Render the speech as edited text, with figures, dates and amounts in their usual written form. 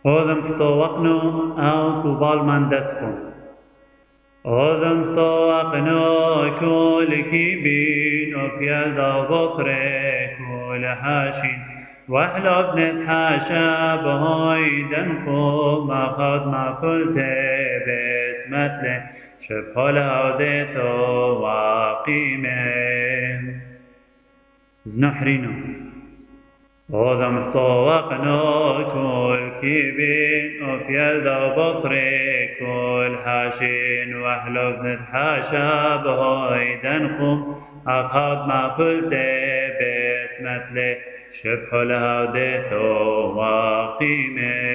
آدم خطاوقنا أو طوبال من دسخن آدم خطاوقنا كل كيبين وفي يدا بخري كل حاشين وحلف نتحاشى بهايدن قوم أخذ ما فلت بسمتله شبه الهوديث وقيمه زنحرينو آدم احتوقنا كل كيبين وفي يدا بخري كل حاشين وحلف نتحاشى بهايدا نقوم أخذ ما فلت بسمتله شبح الهودث وقيمه